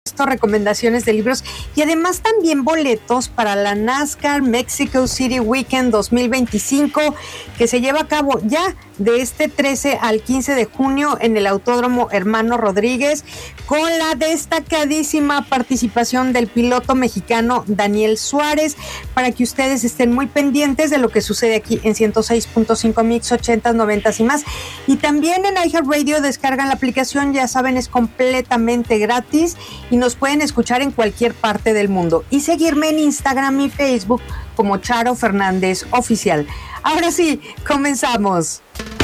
recomendaciones de libros y además también boletos para la NASCAR Mexico City Weekend 2025 que se lleva a cabo ya de este 13 al 15 de junio en el Autódromo Hermano Rodríguez, con la destacadísima participación del piloto mexicano Daniel Suárez, para que ustedes estén muy pendientes de lo que sucede aquí en 106.5 Mix 80s, 90s y más. Y también en iHeartRadio descargan la aplicación, ya saben, es completamente gratis y nos pueden escuchar en cualquier parte del mundo. Y seguirme en Instagram y Facebook como Charo Fernández Oficial. Ahora sí, comenzamos.